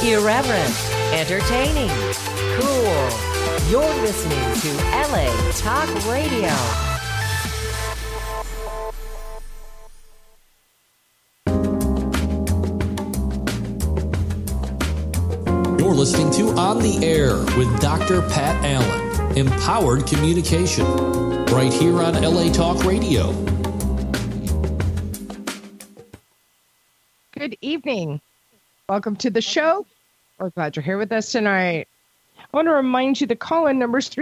Irreverent, entertaining, cool. You're listening to LA Talk Radio. You're listening to On the Air with Dr. Pat Allen. Empowered communication. Right here on LA Talk Radio. Good evening. Welcome to the show. We're glad you're here with us tonight. I want to remind you the call-in number is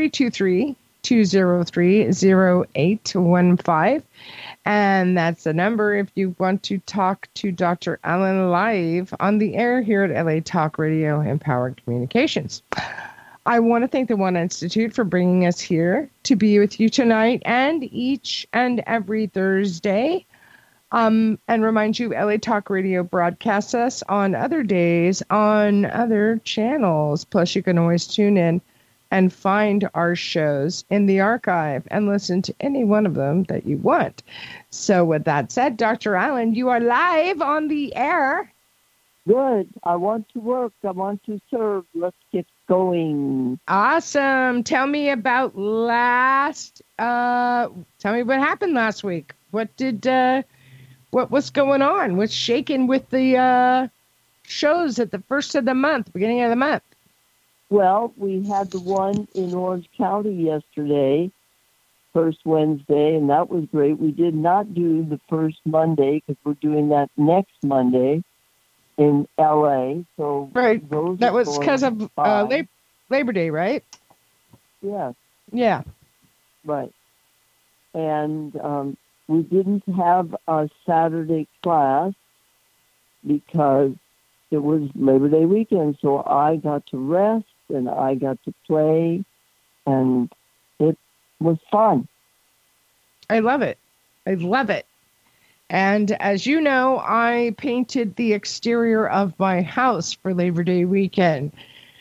323-203-0815. And that's the number if you want to talk to Dr. Allen live on the air here at LA Talk Radio, Empowered Communications. I want to thank the One Institute for bringing us here to be with you tonight and each and every Thursday. And remind you, LA Talk Radio broadcasts us on other days on other channels. Plus, you can always tune in and find our shows in the archive and listen to any one of them that you want. So with that said, Dr. Allen, you are live on the air. Good. I want to work. I want to serve. Let's get going. Awesome. Tell me about tell me what happened last week. What was going on? What's shaking with the shows at the first of the month, beginning of the month? Well, we had the one in Orange County yesterday, first Wednesday, and that was great. We did not do the first Monday because we're doing that next Monday in L.A. So right, that was because of Labor Day, right? Yes. Yeah. Right. And we didn't have a Saturday class because it was Labor Day weekend, so I got to rest and I got to play, and it was fun. I love it. I love it. And as you know, I painted the exterior of my house for Labor Day weekend.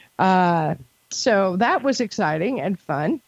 So that was exciting and fun.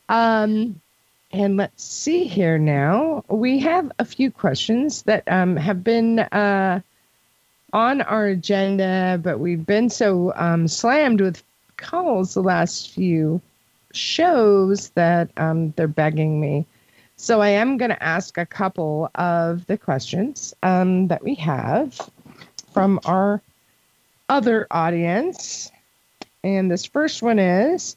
And let's see here now. We have a few questions that have been on our agenda, but we've been so slammed with calls the last few shows that they're begging me. So I am going to ask a couple of the questions that we have from our other audience. And this first one is,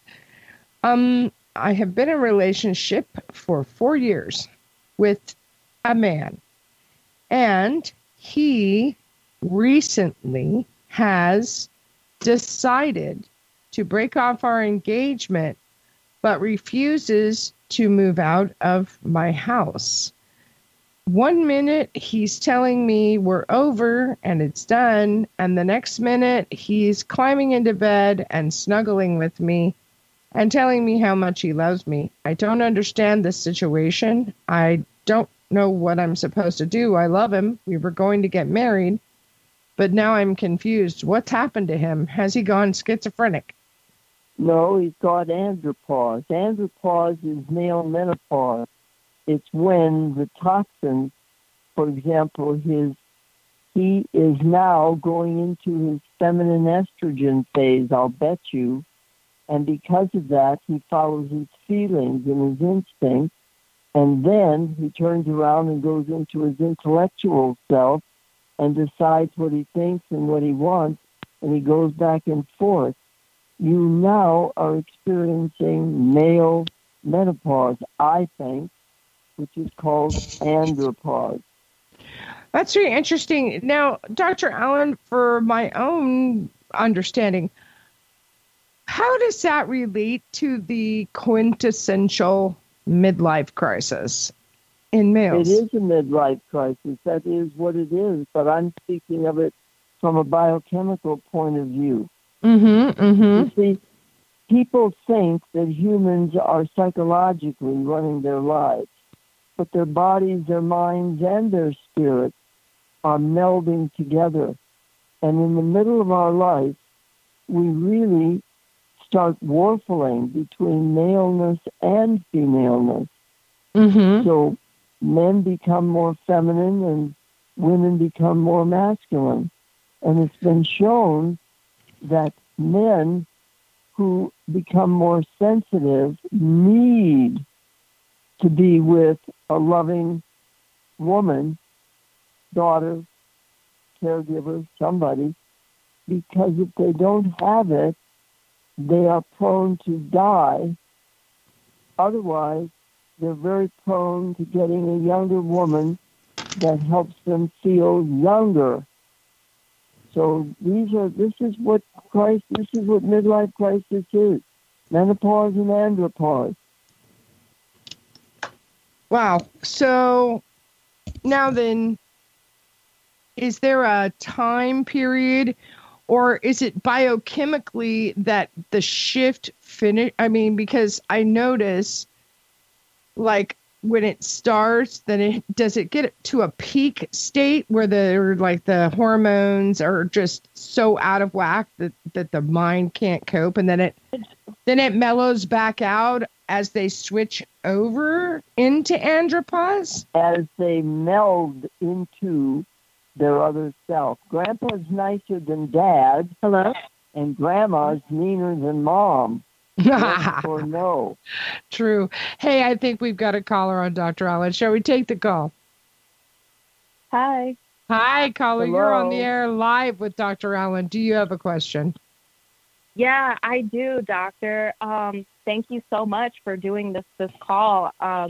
I have been in a relationship for 4 years with a man, and he recently has decided to break off our engagement, but refuses to move out of my house. 1 minute he's telling me we're over and it's done, and the next minute he's climbing into bed and snuggling with me and telling me how much he loves me. I don't understand this situation. I don't know what I'm supposed to do. I love him. We were going to get married, but now I'm confused. What's happened to him? Has he gone schizophrenic? No, he's got andropause. Andropause is male menopause. It's when the toxins, for example, he is now going into his feminine estrogen phase, I'll bet you. And because of that, he follows his feelings and his instincts. And then he turns around and goes into his intellectual self and decides what he thinks and what he wants. And he goes back and forth. You now are experiencing male menopause, I think, which is called andropause. That's very interesting. Now, Dr. Allen, for my own understanding, how does that relate to the quintessential midlife crisis in males? It is a midlife crisis. That is what it is. But I'm speaking of it from a biochemical point of view. You see, people think that humans are psychologically running their lives, but their bodies, their minds, and their spirits are melding together. And in the middle of our life, we really start warfling between maleness and femaleness. So men become more feminine and women become more masculine. And it's been shown that men who become more sensitive need to be with a loving woman, daughter, caregiver, somebody, because if they don't have it, they are prone to die. Otherwise, they're very prone to getting a younger woman that helps them feel younger. So this is what midlife crisis is. Menopause and andropause. Wow. So now then, is there a time period, or is it biochemically that the shift finish? I mean, because I notice, like, when it starts, then does it get to a peak state where the hormones are just so out of whack that the mind can't cope, and then it mellows back out as they switch over into andropause? As they meld into their other self. Grandpa's nicer than Dad. Hello? And Grandma's meaner than Mom. Yes or no? True. Hey, I think we've got a caller on Dr. Allen. Shall we take the call? Hi. Hi, caller. Hello. You're on the air live with Dr. Allen. Do you have a question? Yeah, I do, doctor. Thank you so much for doing this call.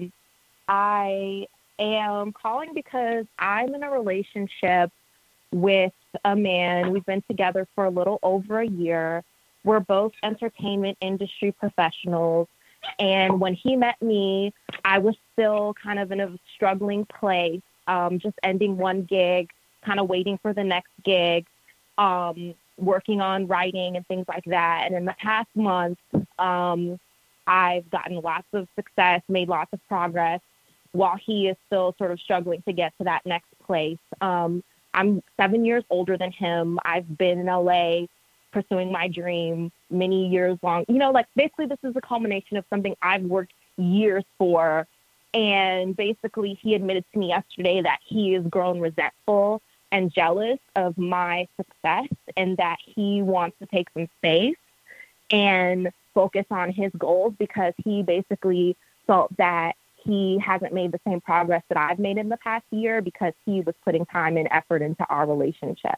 I am calling because I'm in a relationship with a man. We've been together for a little over a year. We're both entertainment industry professionals. And when he met me, I was still kind of in a struggling place, just ending one gig, kind of waiting for the next gig, working on writing and things like that. And in the past month, I've gotten lots of success, made lots of progress, while he is still sort of struggling to get to that next place. I'm 7 years older than him. I've been in LA pursuing my dream many years long. Basically this is a culmination of something I've worked years for. And basically he admitted to me yesterday that he has grown resentful and jealous of my success, and that he wants to take some space and focus on his goals, because he basically felt that he hasn't made the same progress that I've made in the past year, because he was putting time and effort into our relationship.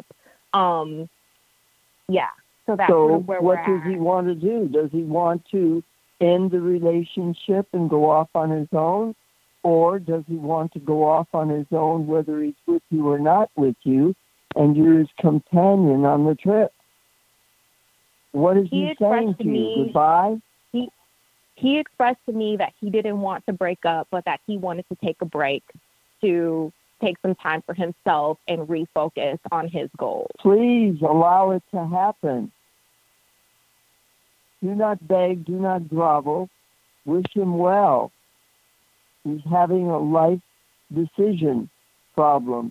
So that's sort of where we're at. So what does he want to do? Does he want to end the relationship and go off on his own? Or does he want to go off on his own, whether he's with you or not with you, and you're his companion on the trip? What is he saying to you? Goodbye? He expressed to me that he didn't want to break up, but that he wanted to take a break to take some time for himself and refocus on his goals. Please allow it to happen. Do not beg, do not grovel. Wish him well. He's having a life decision problem.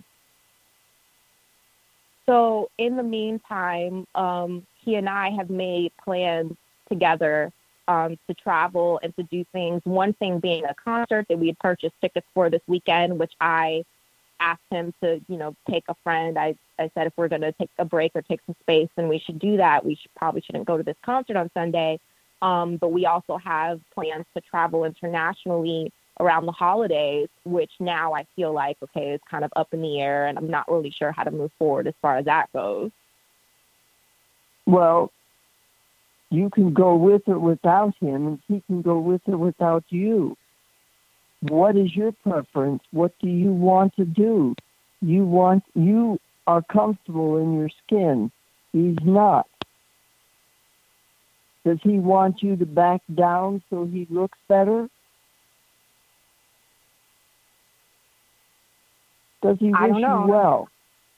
So in the meantime, he and I have made plans together to travel and to do things. One thing being a concert that we had purchased tickets for this weekend, which I asked him to, take a friend. I said, if we're going to take a break or take some space, then we should do that. We probably shouldn't go to this concert on Sunday. But we also have plans to travel internationally around the holidays, which now I feel like, okay, it's kind of up in the air, and I'm not really sure how to move forward as far as that goes. Well, you can go with or without him, and he can go with or without you. What is your preference? What do you want to do? You are comfortable in your skin. He's not. Does he want you to back down so he looks better? Does he wish you well?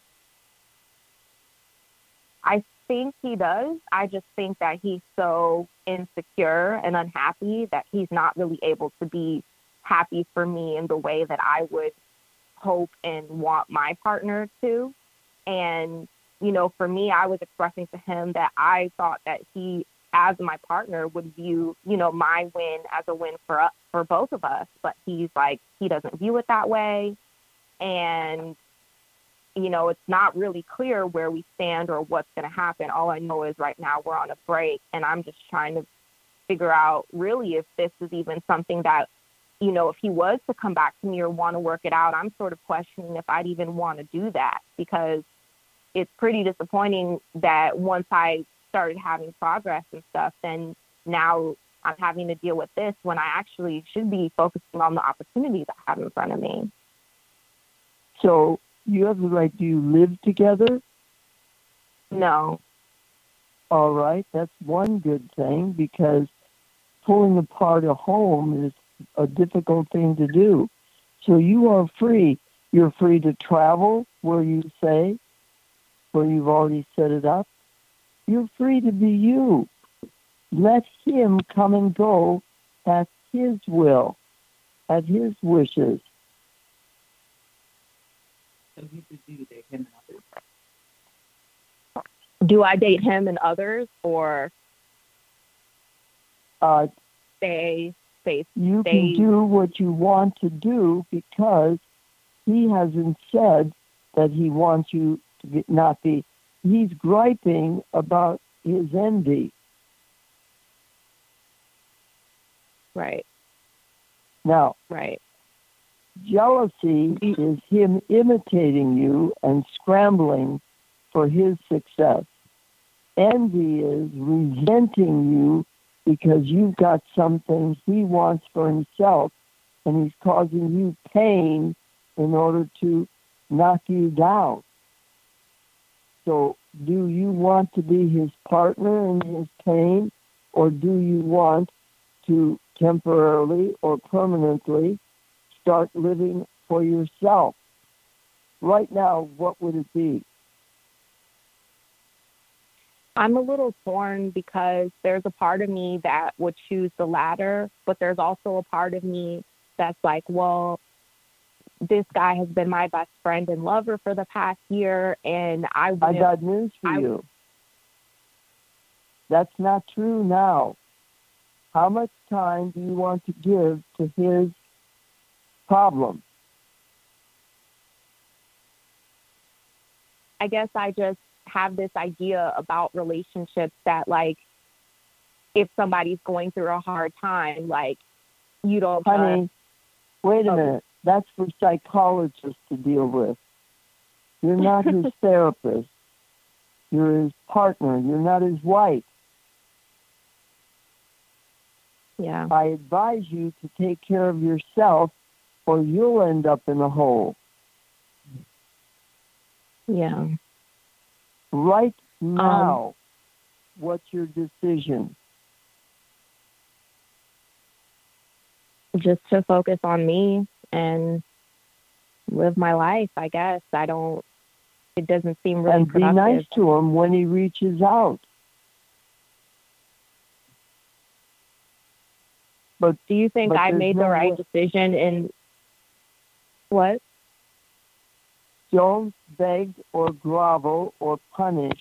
I think he does. I just think that he's so insecure and unhappy that he's not really able to be happy for me in the way that I would hope and want my partner to. And, for me, I was expressing to him that I thought that he, as my partner, would view, my win as a win for both of us. But he's like, he doesn't view it that way. And, it's not really clear where we stand or what's going to happen. All I know is right now we're on a break, and I'm just trying to figure out really if this is even something that, if he was to come back to me or want to work it out, I'm sort of questioning if I'd even want to do that, because it's pretty disappointing that once I started having progress and stuff, then now I'm having to deal with this when I actually should be focusing on the opportunities I have in front of me. So you have the right. Do you live together? No. All right. That's one good thing, because pulling apart a home is a difficult thing to do. So you are free. You're free to travel where you say, where you've already set it up. You're free to be you. Let him come and go at his will, at his wishes. Do I date him and others, or stay safe? You can do what you want to do, because he hasn't said that he wants you to not be. He's griping about his envy. Right. Now, right. Jealousy is him imitating you and scrambling for his success. Envy is resenting you because you've got something he wants for himself, and he's causing you pain in order to knock you down. So do you want to be his partner in his pain, or do you want to temporarily or permanently start living for yourself? Right now, what would it be? I'm a little torn, because there's a part of me that would choose the latter, but there's also a part of me that's like, well, this guy has been my best friend and lover for the past year, and I got news for you. That's not true now. How much time do you want to give to his problem? I guess I just have this idea about relationships that, like, if somebody's going through a hard time, like, you don't... Honey, wait a minute. That's for psychologists to deal with. You're not his therapist. You're his partner. You're not his wife. Yeah. I advise you to take care of yourself, or you'll end up in a hole. Yeah. Right now, what's your decision? Just to focus on me and live my life, I guess. It doesn't seem really and productive. Be nice to him when he reaches out. But do you think I made the right decision in what? Don't beg or grovel or punish.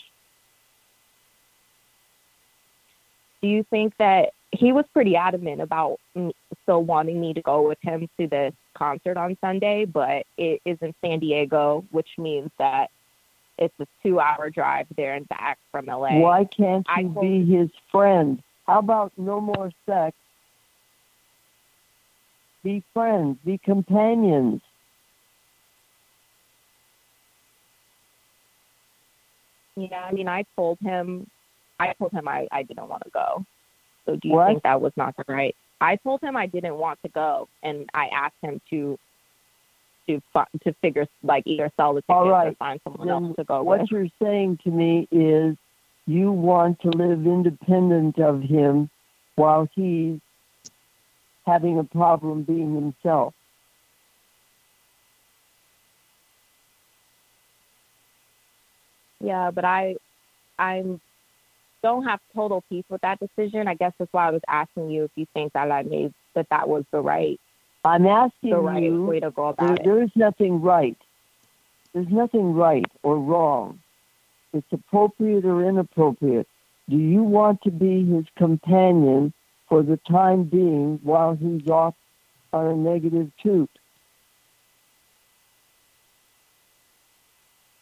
Do you think that he was pretty adamant about still wanting me to go with him to this concert on Sunday, but it is in San Diego, which means that it's a 2-hour drive there and back from LA. Why can't you be his friend? How about no more sex? Be friends, be companions. Yeah, I mean, I told him I didn't want to go. So do you What? think that was not right? I told him I didn't want to go, and I asked him to figure, like, either sell the tickets or find someone else to go with. What you're saying to me is you want to live independent of him while he's having a problem being himself. Yeah, but I don't have total peace with that decision. I guess that's why I was asking you if you think that that was the right. I'm asking the right you, way to go about it. There is nothing right. There's nothing right or wrong. It's appropriate or inappropriate. Do you want to be his companion for the time being while he's off on a negative toot?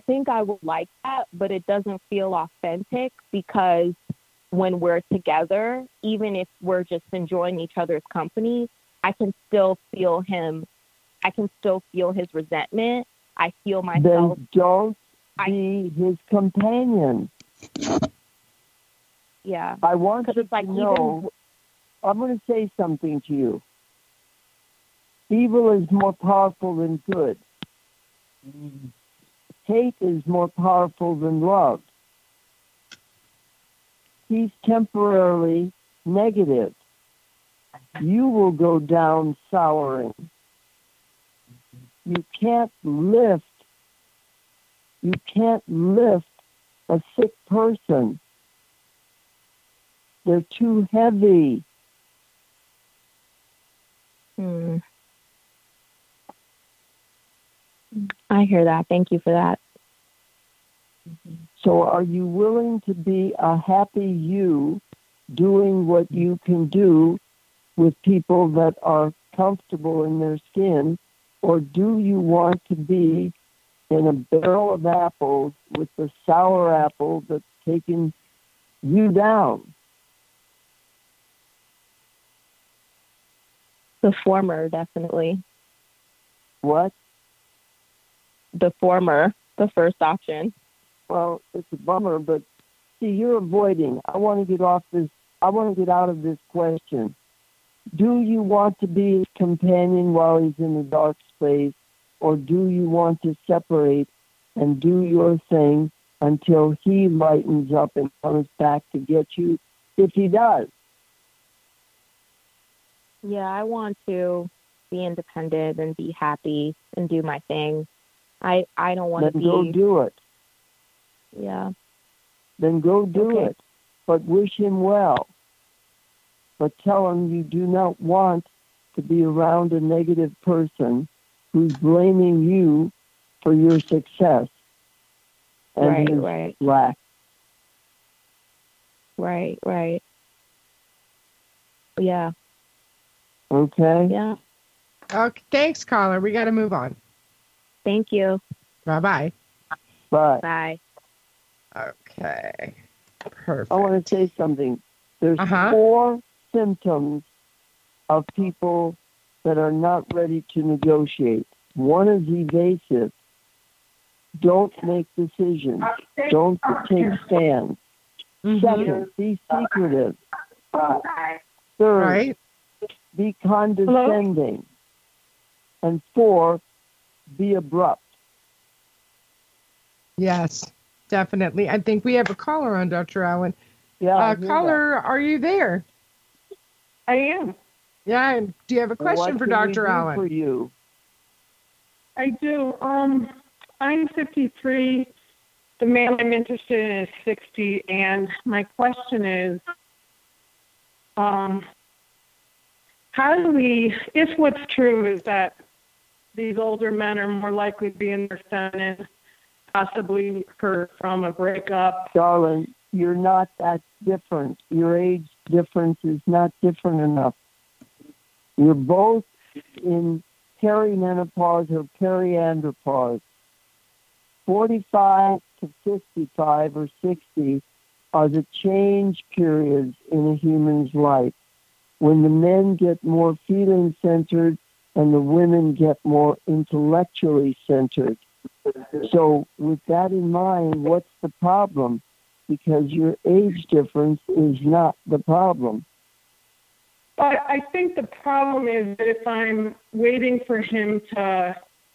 think I would like that, but it doesn't feel authentic because when we're together, even if we're just enjoying each other's company, I can still feel him. I can still feel his resentment. I feel myself. Then don't be his companion. Yeah. I want you it's like to know, I'm going to say something to you. Evil is more powerful than good. Hate is more powerful than love. He's temporarily negative. You will go down souring. You can't lift a sick person. They're too heavy. I hear that. Thank you for that. So are you willing to be a happy you doing what you can do with people that are comfortable in their skin, or do you want to be in a barrel of apples with the sour apple that's taking you down? The former, definitely. What? The former, the first option. Well, it's a bummer, but see, you're avoiding. I want to get out of this question. Do you want to be his companion while he's in the dark space, or do you want to separate and do your thing until he lightens up and comes back to get you, if he does? Yeah, I want to be independent and be happy and do my thing. I don't want to be... Then go do it. Yeah. Then go do it. But wish him well. But tell him you do not want to be around a negative person who's blaming you for your success and his lack. Right. Yeah. Okay? Yeah. Okay, thanks, caller. We got to move on. Thank you. Bye-bye. Bye. Bye. Okay. Perfect. I want to say something. There's 4 symptoms of people that are not ready to negotiate. One is evasive. Don't make decisions. Don't take stands. Second, be secretive. Third, be condescending. And 4, be abrupt. Yes, definitely. I think we have a caller on, Dr. Allen. Yeah. Caller, are you there? I am. Yeah. And do you have a question for Dr. Allen? For you? I do. I'm 53. The man I'm interested in is 60, and my question is, how do we, if what's true is that these older men are more likely to be in their feminine, possibly from a breakup? Darling, you're not that different. Your age difference is not different enough. You're both in perimenopause or periandropause. 45 to 55 or 60 are the change periods in a human's life, when the men get more feeling-centered and the women get more intellectually centered. So with that in mind, what's the problem? Because your age difference is not the problem. But I think the problem is that if I'm waiting for him to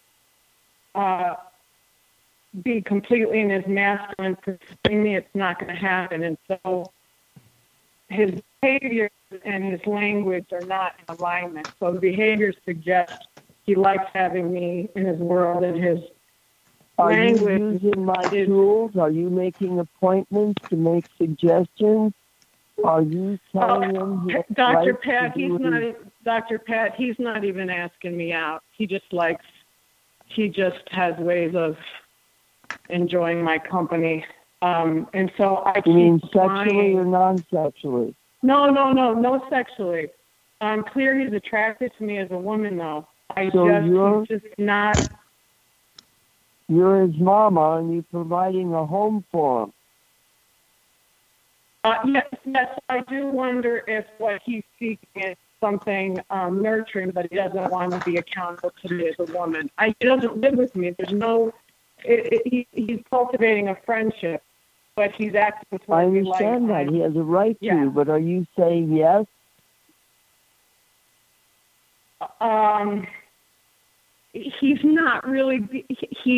be completely in his masculine, pursuing me, it's not going to happen. And so his behavior and his language are not in alignment. So the behavior suggests he likes having me in his world, and his language. Are you using my tools? Are you making appointments to make suggestions? Are you telling him? Dr. Pat, Dr. Pat, he's not even asking me out. He just has ways of enjoying my company. And so I keep. You mean sexually or non-sexually? No sexually. I'm clear he's attracted to me as a woman, though. He's just not. You're his mama, and you're providing a home for him. Yes, I do wonder if what he's seeking is something nurturing, but he doesn't want to be accountable to me as a woman. He doesn't live with me. There's no. He's cultivating a friendship, but he's acting towards I me understand like that. He has a right yeah. to, but are you saying yes? He's not really.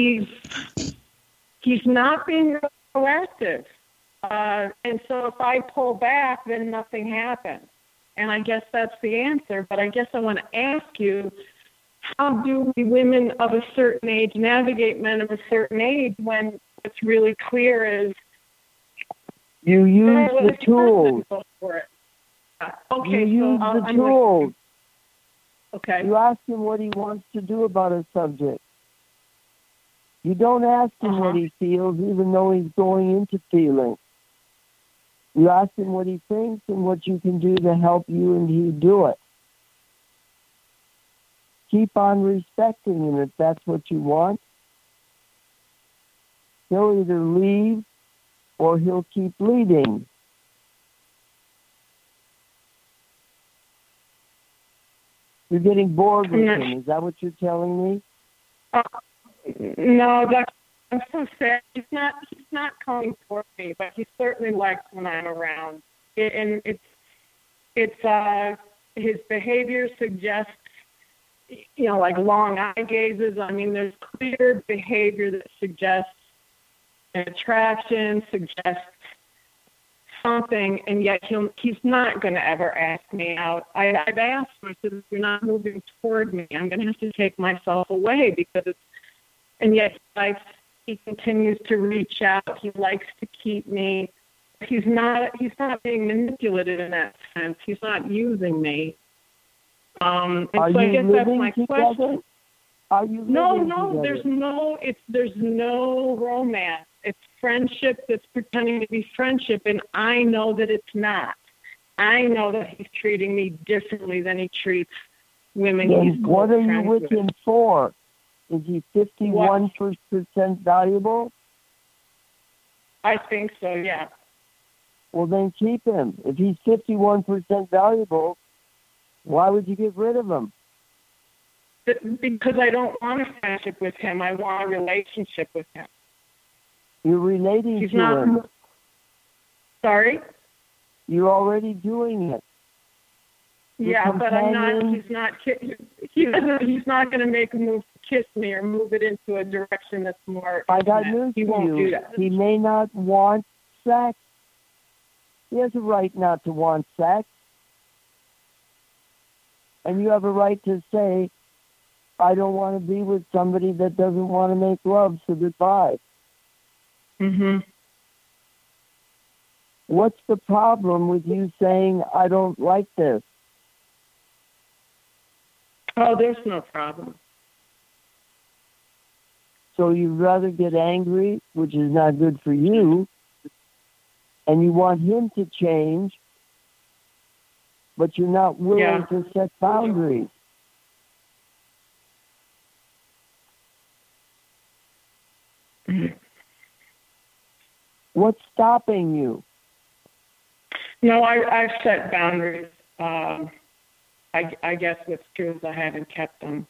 He's not being proactive. And so if I pull back, then nothing happens. And I guess that's the answer. But I guess I want to ask you, how do we women of a certain age navigate men of a certain age when what's really clear is you use the tools. Okay, you use so the tools. Okay. You ask him what he wants to do about a subject. You don't ask him what he feels, even though he's going into feeling. You ask him what he thinks and what you can do to help you, and he do it. Keep on respecting him if that's what you want. He'll either leave or he'll keep leading. You're getting bored with him. Is that what you're telling me? No, I'm so sad. He's not coming toward me, but he certainly likes when I'm around. And it's his behavior suggests, like long eye gazes. I mean, there's clear behavior that suggests an attraction, suggests something, and yet he's not going to ever ask me out. I've asked him, I said, if you're not moving toward me, I'm going to have to take myself away because and yet he continues to reach out. He likes to keep me. He's not being manipulative in that sense. He's not using me. And Are so I you guess that's living my together? question. Are you living together? There's no romance. It's friendship that's pretending to be friendship, and I know that it's not. I know that he's treating me differently than he treats women. Then what are you with him for? Is he 51% valuable? I think so, yeah. Well, then keep him. If he's 51% valuable, why would you get rid of him? Because I don't want a friendship with him. I want a relationship with him. You're relating to him. Sorry? You're already doing it. Yeah, but I'm not. He's not. He's not going to make a move to kiss me or move it into a direction that's more. I got news for you. He won't do that. He may not want sex. He has a right not to want sex, and you have a right to say, "I don't want to be with somebody that doesn't want to make love." So goodbye. Mhm. What's the problem with you saying, "I don't like this"? Oh, there's no problem. So you'd rather get angry, which is not good for you, and you want him to change, but you're not willing to set boundaries. Mm-hmm. What's stopping you? No, I've set boundaries. I guess what's true is I haven't kept them.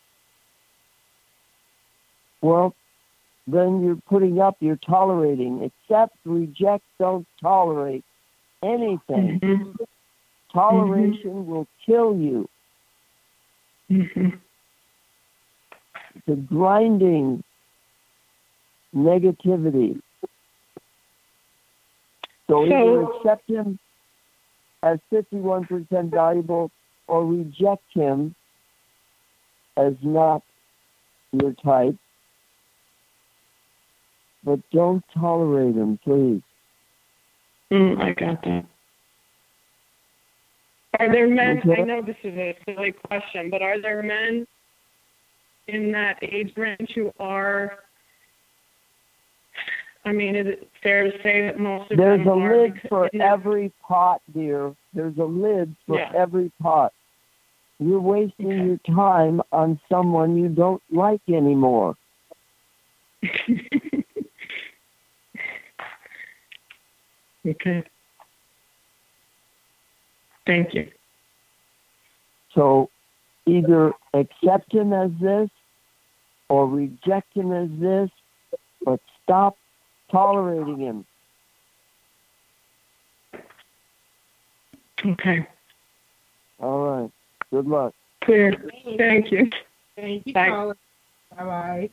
Well, then you're putting up, you're tolerating. Accept, reject, don't tolerate anything. Mm-hmm. Toleration will kill you. Mm-hmm. It's a grinding negativity. So either accept him as 51% valuable or reject him as not your type. But don't tolerate him, please. I got that. Are there men, okay. I know this is a silly question, but are there men in that age range who are, I mean, is it fair to say that most of There's them a are? lid for every pot, dear. There's a lid for every pot. You're wasting your time on someone you don't like anymore. Okay. Thank you. So either accept him as this or reject him as this, but stop tolerating him. Okay. All right. Good luck. Clear. Thank you. Thank you, Bye. caller. Bye-bye.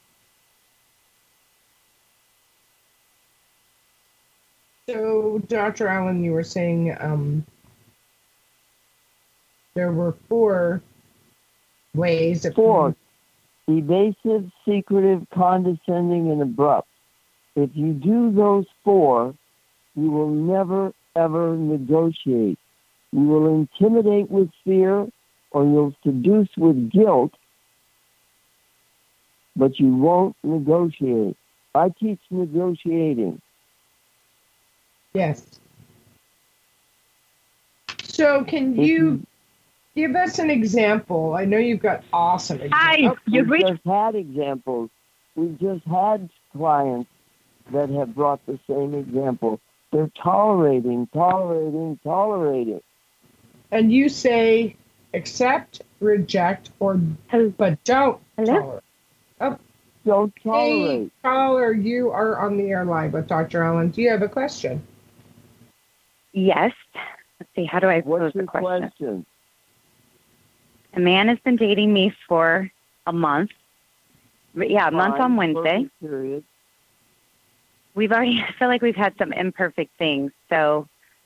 So, Dr. Allen, you were saying there were 4 ways of... 4. Evasive, secretive, condescending, and abrupt. If you do those 4, you will never, ever negotiate. You will intimidate with fear, or you'll seduce with guilt, but you won't negotiate. I teach negotiating. Yes. So can you give us an example? I know you've got awesome examples. We've just had examples. We've just had clients that have brought the same example. They're tolerating. And you say accept, reject, but don't tolerate. Don't Hey, tolerate. caller, you are on the air live with Dr. Allen. Do you have a question? Yes. Let's see. How do I pose What's the your question? A man has been dating me for a month. Yeah, a month on Wednesday. Period. We've already, I feel like we've had some imperfect things. So,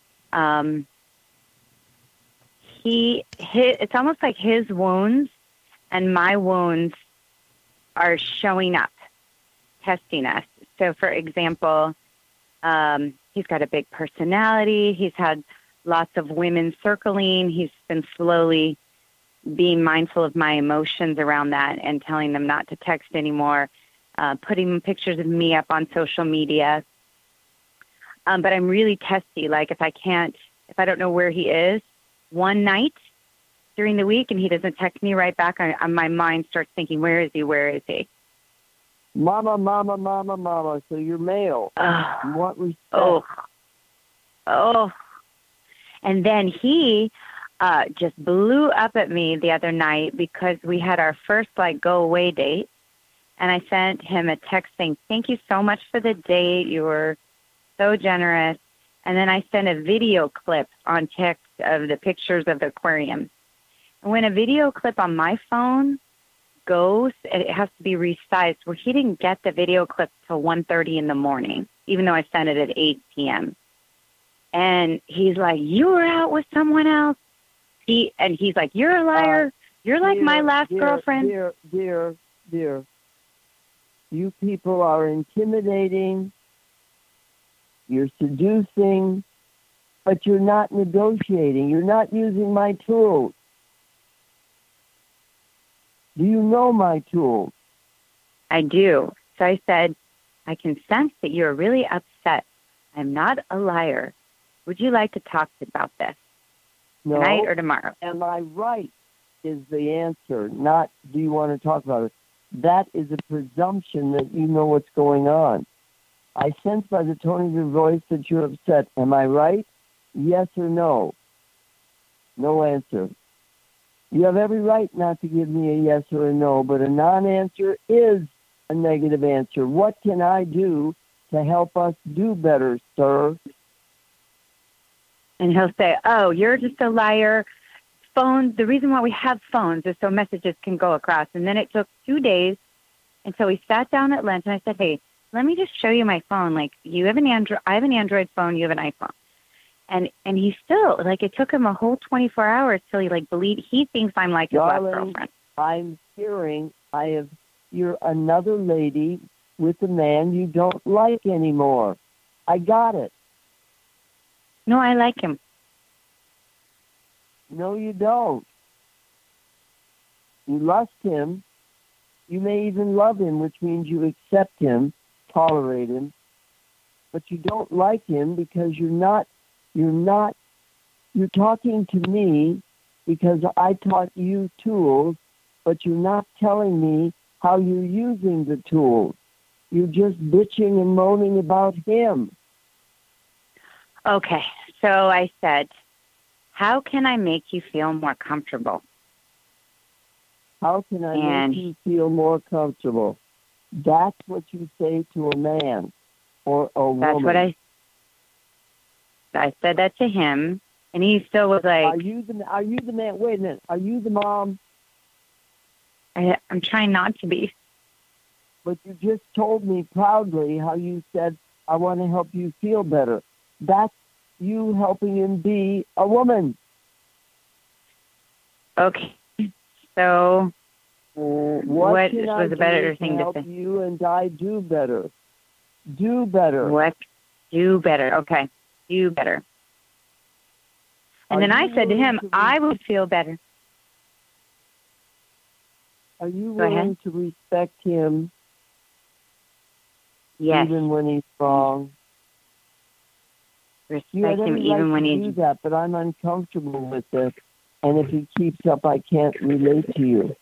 it's almost like his wounds and my wounds are showing up, testing us. So, for example, he's got a big personality. He's had lots of women circling. He's been slowly being mindful of my emotions around that and telling them not to text anymore, putting pictures of me up on social media. But I'm really testy. Like if I don't know where he is one night during the week and he doesn't text me right back, my mind starts thinking, where is he? Mama. So you're male. You want respect. Oh. And then he just blew up at me the other night because we had our first go away date. And I sent him a text saying, thank you so much for the date. You were so generous. And then I sent a video clip on text of the pictures of the aquarium. And when a video clip on my phone goes, it has to be resized. Well, he didn't get the video clip till 1:30 in the morning, even though I sent it at 8 p.m. And he's like, you were out with someone else? He's like, you're a liar. You're like my last girlfriend. Dear, you people are intimidating. You're seducing, but you're not negotiating. You're not using my tools. Do you know my tools? I do. So I said, I can sense that you're really upset. I'm not a liar. Would you like to talk about this tonight or tomorrow? Am I right is the answer, not do you want to talk about it. That is a presumption that you know what's going on. I sense by the tone of your voice that you're upset. Am I right? Yes or no? No answer. You have every right not to give me a yes or a no, but a non-answer is a negative answer. What can I do to help us do better, sir? And he'll say, oh, you're just a liar. Phones, the reason why we have phones is so messages can go across. And then it took 2 days until we sat down at lunch, and I said, hey, let me just show you my phone. Like, you have an Android, I have an Android phone, you have an iPhone. And he still, it took him a whole 24 hours till he, believed, he thinks I'm like his last girlfriend. I'm hearing, you're another lady with a man you don't like anymore. I got it. No, I like him. No, you don't. You lust him. You may even love him, which means you accept him, tolerate him, but you don't like him because you're talking to me because I taught you tools, but you're not telling me how you're using the tools. You're just bitching and moaning about him. Okay, so I said, how can I make you feel more comfortable? How can I And- make you feel more comfortable? That's what you say to a man or a woman. That's what I said that to him, and he still was like, Are you the man? Wait a minute. Are you the mom? I'm trying not to be. But you just told me proudly how you said, I want to help you feel better. That's you helping him be a woman. Okay, so what can I was a better do thing to help say? you and I do better? Do better. What? Do better. Okay, do better. And Are then I you said to him, willing to I would feel better. Are you Go ahead. willing to respect him Yes, even when he's wrong? You respect had him every even right when to do he's... that, but I'm uncomfortable with this. And if he keeps up, I can't relate to you.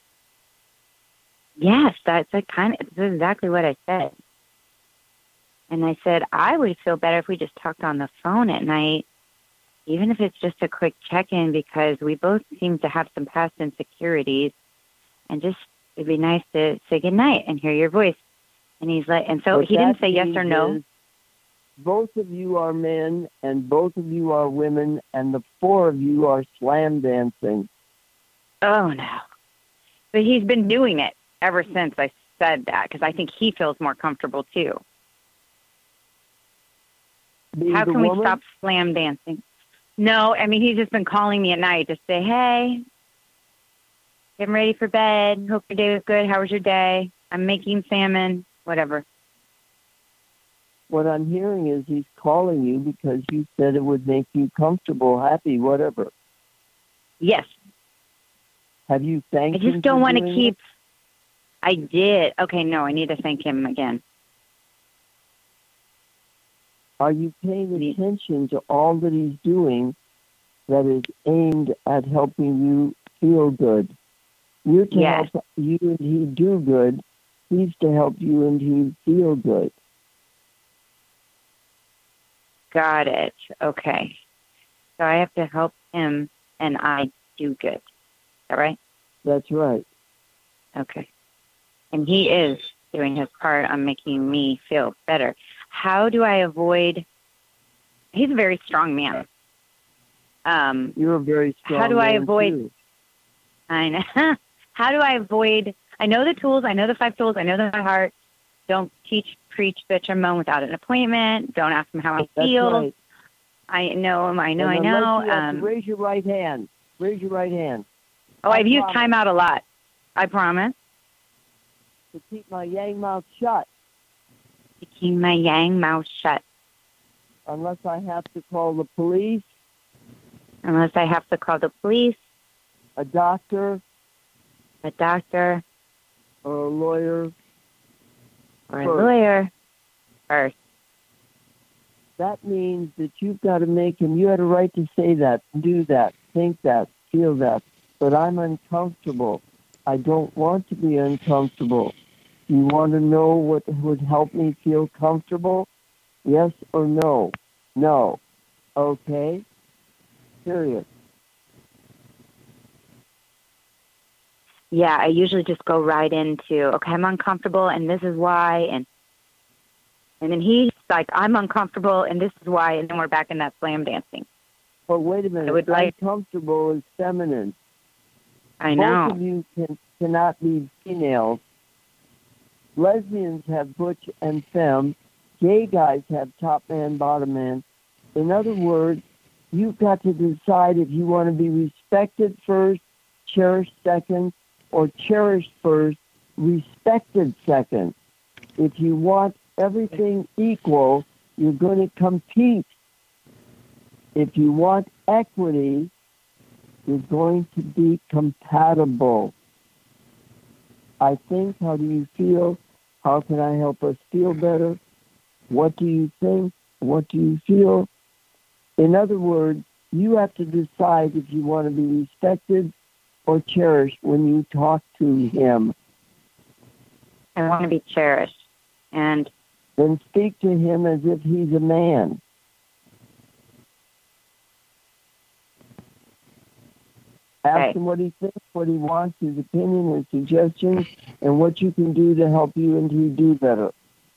Yes, that's exactly what I said. And I said, I would feel better if we just talked on the phone at night, even if it's just a quick check-in, because we both seem to have some past insecurities, and just it'd be nice to say goodnight and hear your voice. And he's like, and so What he didn't that say yes or means no. is both of you are men and both of you are women, and the four of you are slam dancing. Oh, no. But he's been doing it ever since I said that, because I think he feels more comfortable, too. Being How the can we woman, stop slam dancing? No, I mean, he's just been calling me at night to say, hey, getting ready for bed. Hope your day was good. How was your day? I'm making salmon, whatever. What I'm hearing is he's calling you because you said it would make you comfortable, happy, whatever. Yes. Have you thanked I him just don't for want to doing keep... it? I did. Okay, no, I need to thank him again. Are you paying attention to all that he's doing that is aimed at helping you feel good? You're to Yes. help you and he do good. He's to help you and he feel good. Got it. Okay. So I have to help him and I do good. Is that right? That's right. Okay. And he is doing his part on making me feel better. How do I avoid... He's a very strong man. You're a very strong How do I man, avoid... too. I know. How do I avoid... I know the tools. I know the 5 tools. I know them by heart. Don't teach, preach, bitch, or moan without an appointment. Don't ask him how he That's feels. right. I know him. I know. And I unless you have know. to raise your right hand. Raise your right hand. I've used promise. timeout a lot. I promise. To keep my yang mouth shut. To keep my yang mouth shut. Unless I have to call the police, Unless I have to call the police, a doctor, a doctor, or a lawyer. or a First. lawyer first. That means that you've got to make him, you had a right to say that, do that, think that, feel that. But I'm uncomfortable. I don't want to be uncomfortable. You want to know what would help me feel comfortable? Yes or no? No. Okay? Period. Yeah, I usually just go right into, okay, I'm uncomfortable, and this is why, and then he's like, I'm uncomfortable, and this is why, and then we're back in that slam dancing. But wait a minute. I would like- Uncomfortable is feminine. I know. Both of you cannot be females. Lesbians have butch and femme. Gay guys have top man, bottom man. In other words, you've got to decide if you want to be respected first, cherished second, or cherished first, respected second. If you want everything equal, you're going to compete. If you want equity, you're going to be compatible. I think, how do you feel? How can I help us feel better? What do you think? What do you feel? In other words, you have to decide if you want to be respected or cherished when you talk to him. I want to be cherished. And then speak to him as if he's a man. Ask him what he thinks, what he wants, his opinion, his suggestions, and what you can do to help you and to do better.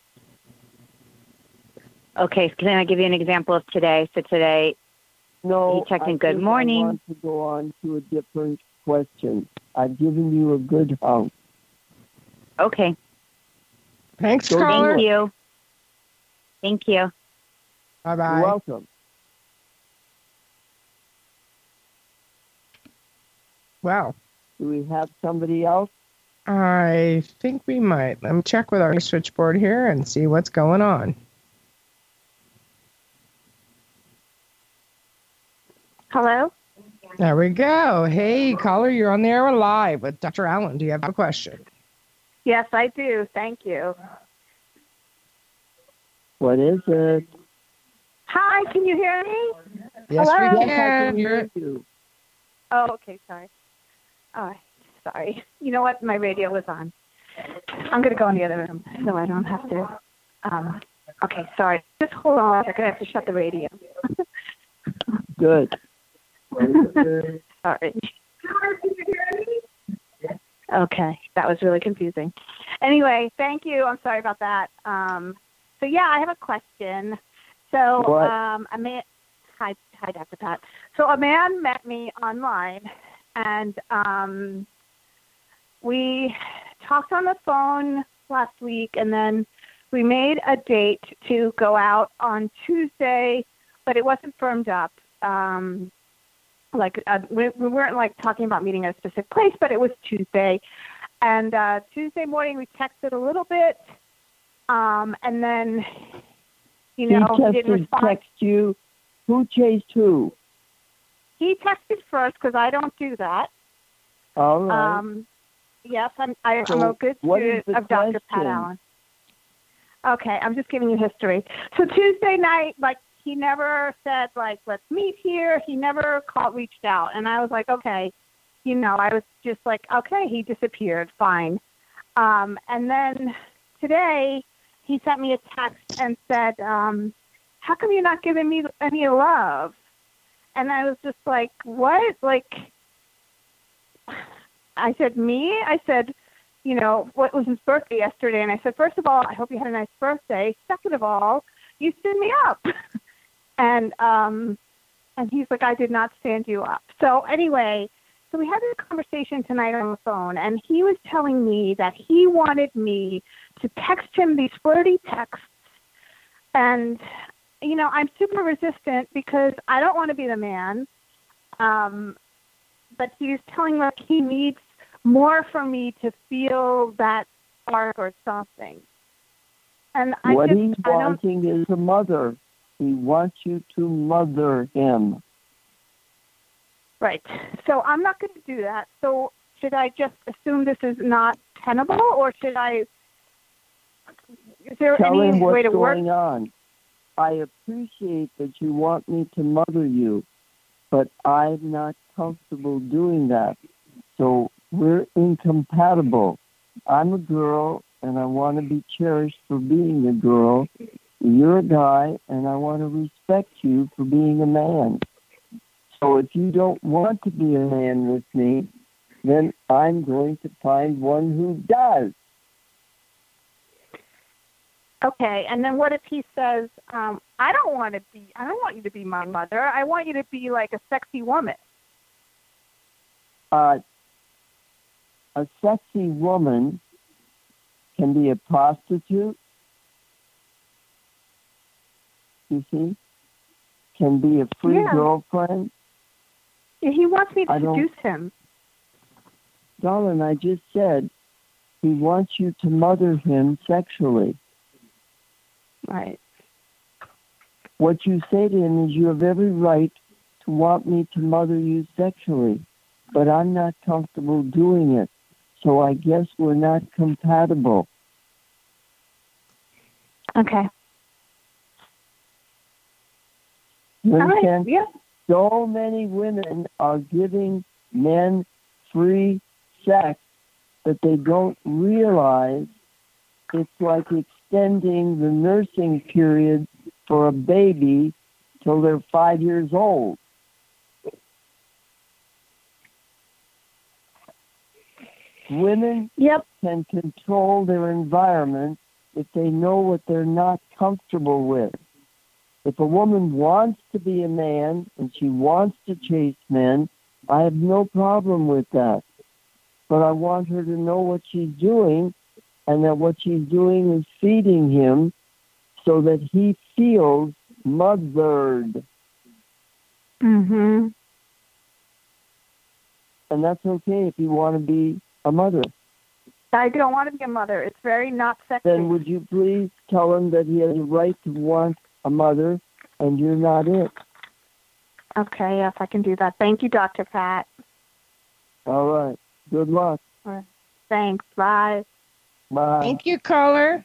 okay, can I give you an example of today? So today, No, he checked in, I good think morning. I want to go on to a different question. I've given you a good hug. Okay, Thanks, So caller. thank you. Thank you. Bye-bye. You're welcome. Wow. Do we have somebody else? I think we might. Let me check with our switchboard here and see what's going on. Hello? There we go. Hey, caller, you're on the air live with Dr. Allen. Do you have a question? Yes, I do. Thank you. What is it? Hi, can you hear me? Yes, Hello? we Yes, I can. can hear you. Oh, okay, sorry. Oh, sorry. You know what? My radio was on. I'm going to go in the other room so I don't have to. Okay, sorry. Just hold on. I'm going to have to shut the radio. Good. Sorry. Okay, that was really confusing. Anyway, thank you. I'm sorry about that. So yeah, I have a question. So What? a man. Hi, Dr. Pat. So a man met me online, and we talked on the phone last week, and then we made a date to go out on Tuesday, but it wasn't firmed up. We weren't like talking about meeting at a specific place, but it was Tuesday. And Tuesday morning we texted a little bit, and then, he He didn't texted, respond. text you. Who chased who? He texted first because I don't do that. All right. Yes, I'm a So good what is student the of Dr. Pat question? Allen. Okay, I'm just giving you history. So Tuesday night, he never said, let's meet here. He never reached out. And I was like, okay. I was just like, okay, he disappeared. Fine. And then today he sent me a text and said, how come you're not giving me any love? And I was just like, what? I said, me? I said, what was his birthday yesterday? And I said, first of all, I hope you had a nice birthday. Second of all, you stood me up. And he's like, I did not stand you up. So anyway, so we had this conversation tonight on the phone, and he was telling me that he wanted me to text him these flirty texts. And, I'm super resistant because I don't want to be the man. But he was telling me he needs more from me to feel that spark or something. And What he's wanting is a mother. He wants you to mother him. Right. So I'm not going to do that. So should I just assume this is not tenable, or should I? Is there Tell any him way what's to work? going on. I appreciate that you want me to mother you, but I'm not comfortable doing that. So we're incompatible. I'm a girl, and I want to be cherished for being a girl. You're a guy, and I want to respect you for being a man. So if you don't want to be a man with me, then I'm going to find one who does. Okay, and then what if he says, I don't want you to be my mother. I want you to be like a sexy woman. A sexy woman can be a prostitute, you see, can be a free girlfriend. He wants me to I don't- seduce him. Darling, I just said he wants you to mother him sexually. Right. What you say to him is you have every right to want me to mother you sexually, but I'm not comfortable doing it. So I guess we're not compatible. Okay. You All right. understand? Yeah. So many women are giving men free sex that they don't realize it's like extending the nursing period for a baby till they're 5 years old. Women can control their environment if they know what they're not comfortable with. If a woman wants to be a man and she wants to chase men, I have no problem with that. But I want her to know what she's doing, and that what she's doing is feeding him so that he feels mothered. Mm-hmm. And that's okay if you want to be a mother. I don't want to be a mother. It's very not sexy. Then would you please tell him that he has a right to want a mother, and you're not it. Okay, yes, I can do that. Thank you, Dr. Pat. All right. Good luck. Thanks. Bye. Bye. Thank you, caller.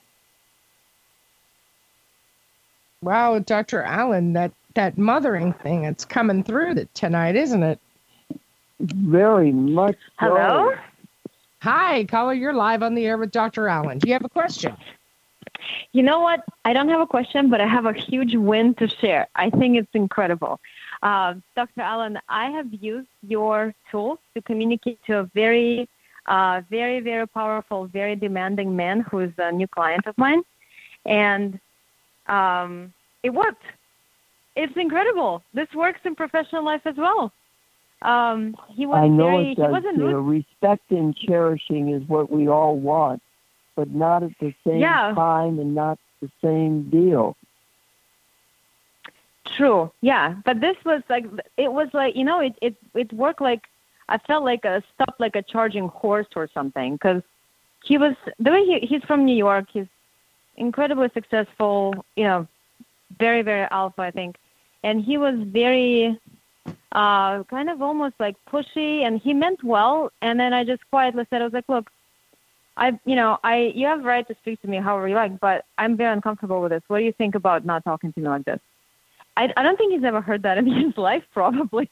Wow, Dr. Allen, that mothering thing, it's coming through tonight, isn't it? Very much so. Hello? Hi, caller, you're live on the air with Dr. Allen. Do you have a question? You know what? I don't have a question, but I have a huge win to share. I think it's incredible. Dr. Allen, I have used your tools to communicate to a very, very, very powerful, very demanding man who is a new client of mine. And it worked. It's incredible. This works in professional life as well. He was I know very, it does, he wasn't dear. rude. Respect and cherishing is what we all want, but not at the same time and not the same deal. True. Yeah. But this was like, it was like, you know, it worked like, I felt like stopped like a charging horse or something. Cause he was, the way he's from New York, he's incredibly successful, you know, very, very alpha, I think. And he was very, kind of almost like pushy, and he meant well. And then I just quietly said, I was like, look, you have the right to speak to me however you like, but I'm very uncomfortable with this. What do you think about not talking to me like this? I don't think he's ever heard that in his life, probably.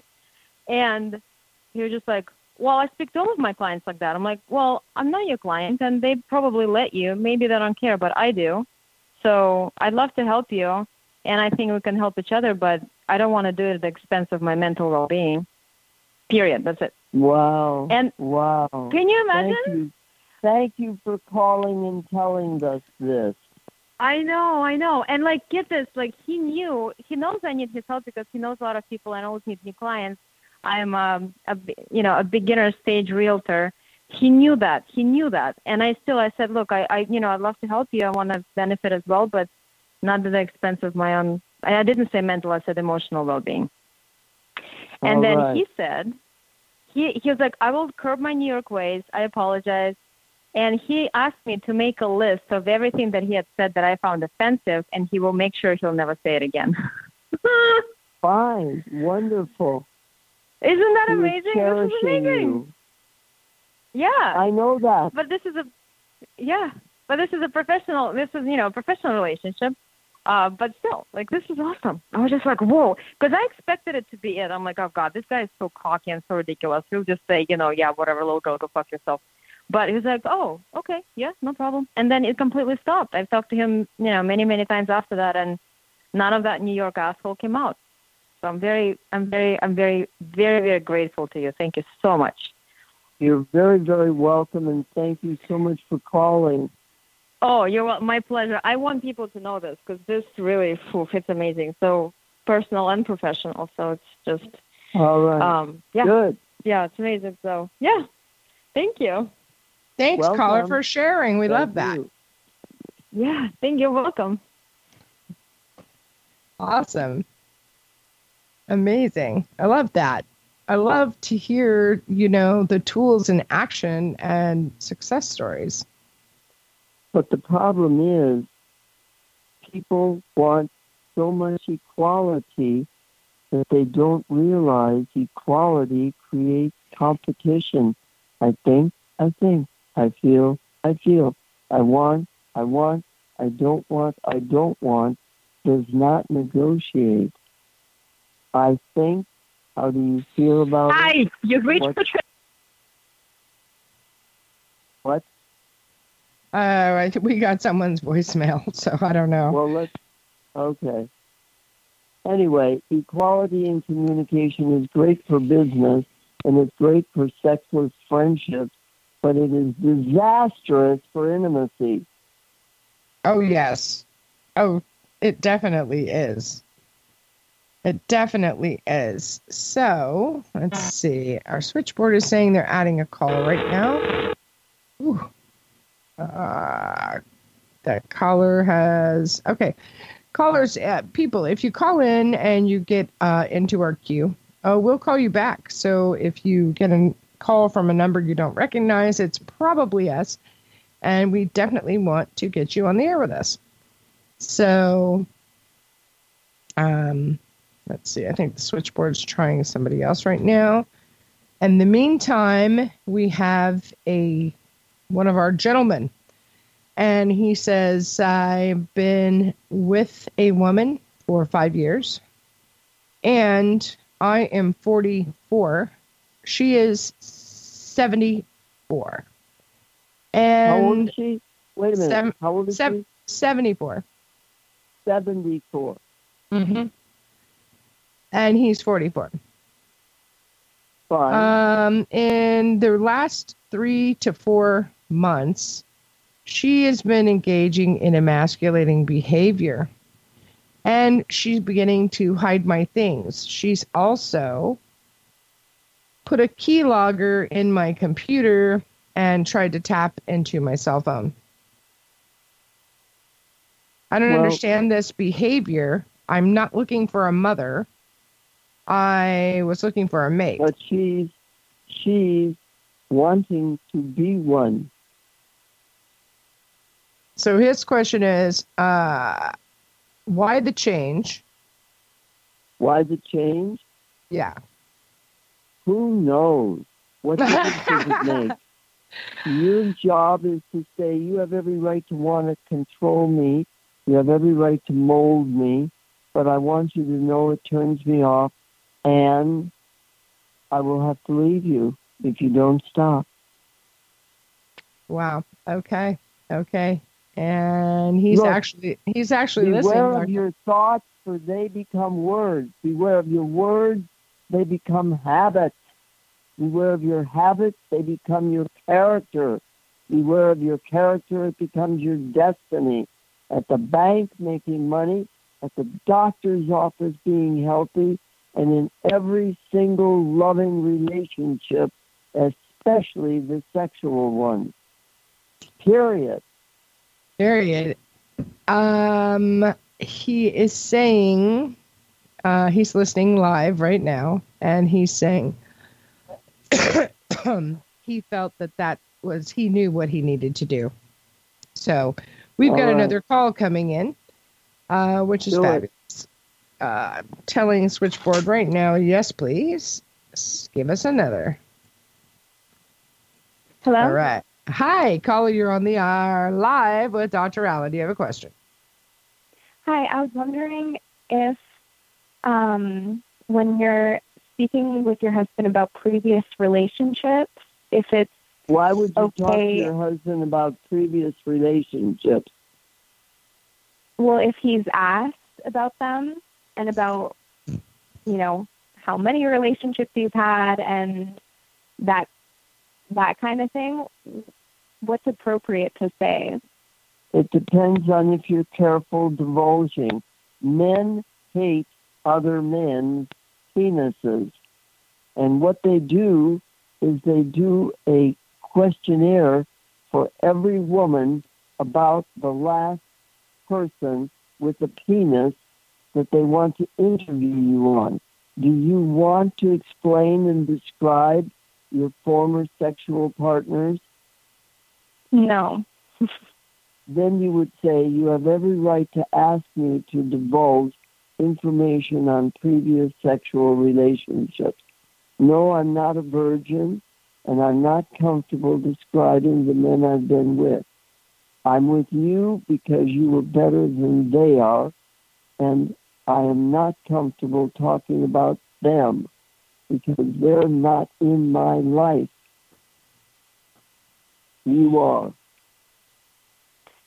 And he was just like, well, I speak to all of my clients like that. I'm like, well, I'm not your client, and they probably let you. Maybe they don't care, but I do. So I'd love to help you, and I think we can help each other, but I don't want to do it at the expense of my mental well-being. Period. That's it. Wow. And wow. Can you imagine? Thank you for calling and telling us this. I know. And like, get this, like he knows I need his help because he knows a lot of people and always needs new clients. I'm a beginner stage realtor. He knew that. And I said, look, I'd love to help you. I want to benefit as well, but not at the expense of my own. I didn't say mental, I said emotional well-being. And then he said, he was like, I will curb my New York ways. I apologize. And he asked me to make a list of everything that he had said that I found offensive, and he will make sure he'll never say it again. Fine. Wonderful. Isn't that amazing? This is amazing. You. Yeah. I know that. But this is a professional relationship. But still, like, this is awesome. I was just like, whoa, because I expected it to be it. I'm like, oh God, this guy is so cocky and so ridiculous. He'll just say, yeah, whatever, logo, go fuck yourself. But he was like, oh, okay, yeah, no problem. And then it completely stopped. I've talked to him, many, many times after that, and none of that New York asshole came out. So I'm very, very, very grateful to you. Thank you so much. You're very, very welcome, and thank you so much for calling. Oh, my pleasure. I want people to know this because this really, it's amazing. So personal and professional. So it's just. All right. Yeah. Good. Yeah, it's amazing. So, yeah. Thank you. Thanks, Welcome. caller, for sharing. We love that. Yeah, thank you. Welcome. Awesome. Amazing. I love that. I love to hear, the tools in action and success stories. But the problem is people want so much equality that they don't realize equality creates competition. I think, I feel, I want, I don't want, does not negotiate. I think, how do you feel about it? Hi, you've reached Patricia. What? We got someone's voicemail, so I don't know. Well, okay. Anyway, equality in communication is great for business and it's great for sexless friendships, but it is disastrous for intimacy. Oh, yes. Oh, it definitely is. It definitely is. So, let's see. Our switchboard is saying they're adding a call right now. Ooh. That caller has... Okay. Callers, people, if you call in and you get into our queue, we'll call you back. So if you get a call from a number you don't recognize, it's probably us. And we definitely want to get you on the air with us. So, let's see. I think the switchboard's trying somebody else right now. In the meantime, we have one of our gentlemen. And he says, I've been with a woman for 5 years. And I am 44. She is 74. And how old is she? Wait a minute. How old is she? 74. 74. Mm-hmm. And he's 44. Fine. In the last 3 to 4 months, she has been engaging in emasculating behavior. And she's beginning to hide my things. She's also put a keylogger in my computer and tried to tap into my cell phone. I don't understand this behavior. I'm not looking for a mother. I was looking for a mate. But she's wanting to be one. So his question is, why the change? Why the change? Yeah. Who knows? What difference does it make? Your job is to say, you have every right to want to control me. You have every right to mold me. But I want you to know it turns me off. And I will have to leave you if you don't stop. Wow. Okay. And he's actually listening. Beware of your thoughts, for they become words. Beware of your words, they become habits. Beware of your habits, they become your character. Beware of your character, it becomes your destiny. At the bank, making money. At the doctor's office, being healthy. And in every single loving relationship, especially the sexual one. Period. He is saying, he's listening live right now, and he's saying he felt he knew what he needed to do. So we've got another call coming in, which is fabulous. Telling switchboard right now, yes, please. Give us another. Hello? All right. Hi, caller, you're on the air live with Dr. Allen. Do you have a question? Hi, I was wondering if when you're speaking with your husband about previous relationships, if it's Why would you talk to okay. your husband about previous relationships? Well, if he's asked about them and about, how many relationships you've had and that kind of thing, what's appropriate to say? It depends on if you're careful divulging. Men hate other men's penises. And what they do is they do a questionnaire for every woman about the last person with a penis that they want to interview you on. Do you want to explain and describe your former sexual partners? No. Then you would say, you have every right to ask me to divulge information on previous sexual relationships. No, I'm not a virgin, and I'm not comfortable describing the men I've been with. I'm with you because you were better than they are, and I am not comfortable talking about them because they're not in my life. You are.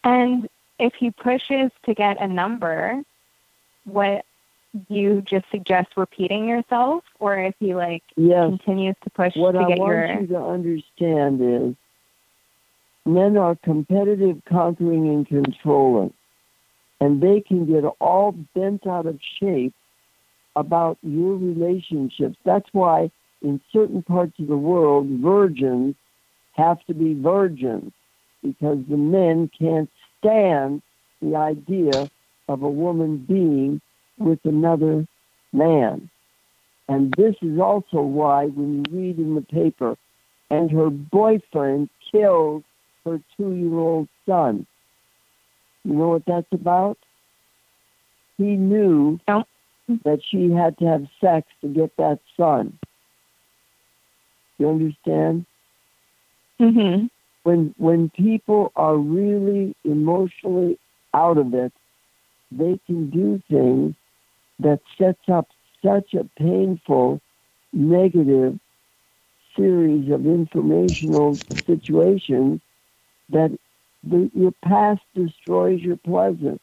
And if he pushes to get a number, what you just suggest repeating yourself, or if he continues to push what to I get want you to understand is men are competitive, conquering, and controlling, and they can get all bent out of shape about your relationships. That's why in certain parts of the world, virgins have to be virgins, because the men can't stand the idea of a woman being with another man. And this is also why when you read in the paper, and her boyfriend killed her 2-year-old son. You know what that's about? He knew that she had to have sex to get that son. You understand? Mm-hmm. When people are really emotionally out of it, they can do things that sets up such a painful, negative series of informational situations that your past destroys your present.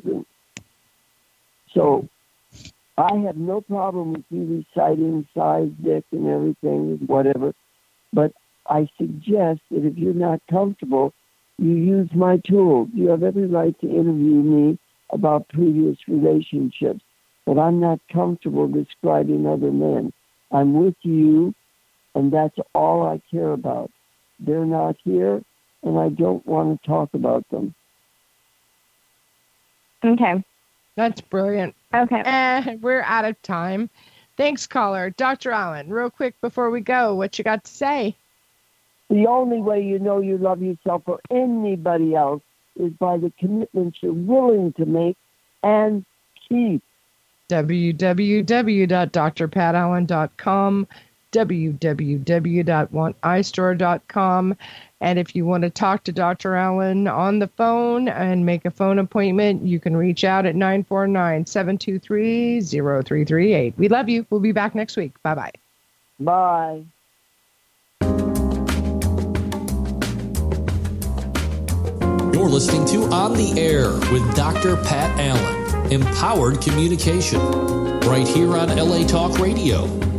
So I have no problem with you reciting size, dick, and everything, whatever, but I suggest that if you're not comfortable, you use my tools. You have every right to interview me about previous relationships, but I'm not comfortable describing other men. I'm with you, and that's all I care about. They're not here, and I don't want to talk about them. Okay. That's brilliant. Okay. We're out of time. Thanks, caller. Dr. Allen, real quick before we go, what you got to say? The only way you know you love yourself or anybody else is by the commitments you're willing to make and keep. www.drpatallen.com, www.wantistore.com. And if you want to talk to Dr. Allen on the phone and make a phone appointment, you can reach out at 949-723-0338. We love you. We'll be back next week. Bye-bye. Bye. You're listening to On the Air with Dr. Pat Allen, Empowered Communication, right here on LA Talk Radio.